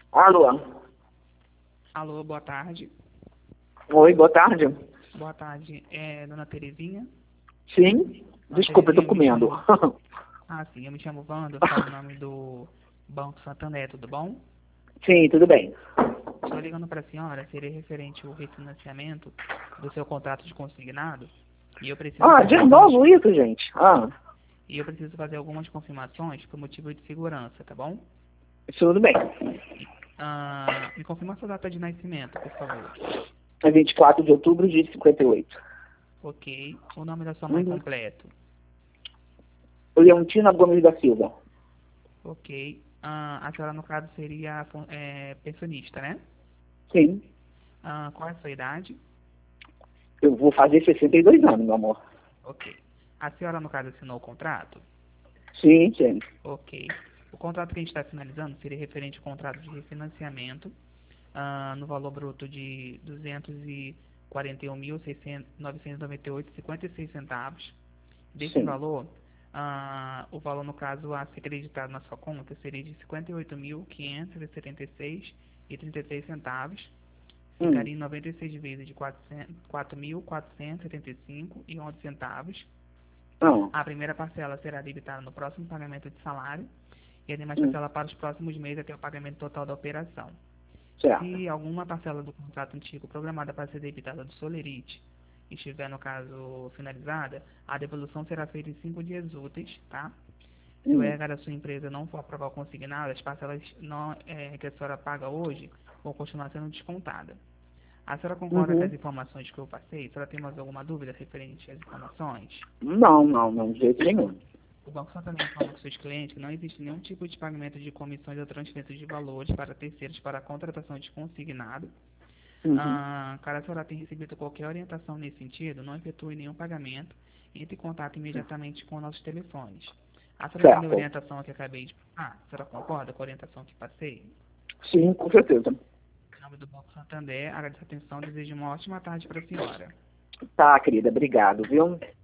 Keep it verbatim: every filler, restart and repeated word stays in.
Alô? Alô, boa tarde. Oi, boa tarde. Boa tarde, é Dona Terezinha? Sim? Dona Desculpa, eu tô Terezinha, eu me comendo. chamo... Ah, sim, eu me chamo Wanda, eu falo em nome do Banco Santander, tudo bom? Sim, tudo bem. Estou ligando para a senhora, seria referente ao refinanciamento do seu contrato de consignado, e eu preciso Ah, fazer de algumas... novo isso, gente? Ah, E eu preciso fazer algumas confirmações por motivo de segurança, tá bom? tudo bem. Ah, me confirma a sua data de nascimento, por favor. É vinte e quatro de outubro de cinquenta e oito. Ok. O nome da sua mãe Uhum. completo. Leontina Gomes da Silva. Ok. Ah, a senhora, no caso, seria é, pensionista, né? Sim. Ah, qual é a sua idade? Eu vou fazer sessenta e dois anos, meu amor. Ok. A senhora, no caso, assinou o contrato? Sim, sim. Ok. O contrato que a gente está finalizando seria referente ao contrato de refinanciamento ah, no valor bruto de duzentos e quarenta e um mil, novecentos e noventa e oito vírgula cinquenta e seis centavos. Desse Sim. valor, ah, o valor, no caso, a ser creditado na sua conta seria de cinquenta e oito mil, quinhentos e setenta e seis vírgula trinta e três centavos. Hum. Ficaria em noventa e seis vezes de quatro mil quatrocentos e setenta e cinco vírgula onze centavos. Ah. A primeira parcela será debitada no próximo pagamento de salário e a demais Hum. parcela para os próximos meses até o pagamento total da operação. Certo. Se alguma parcela do contrato antigo programada para ser debitada do Solerite estiver, no caso, finalizada, a devolução será feita em cinco dias úteis, tá? Se o Hum. R H da sua empresa não for aprovar o consignado, as parcelas não, é, que a senhora paga hoje vão continuar sendo descontadas. A senhora concorda com Uhum. as informações que eu passei? A senhora tem mais alguma dúvida referente às informações? Não, não, não, de jeito nenhum. O Banco Santander informa para seus clientes que não existe nenhum tipo de pagamento de comissões ou transferência de valores para terceiros para a contratação de consignado. Uhum. Ah, caso a senhora tenha recebido qualquer orientação nesse sentido, não efetue nenhum pagamento e entre em contato imediatamente com nossos telefones. A senhora entendeu a Certo. orientação que acabei de... Ah, a senhora concorda com a orientação que passei? Sim, com certeza. Em nome do Banco Santander, agradeço a atenção e desejo uma ótima tarde para a senhora. Tá, querida, obrigado, viu?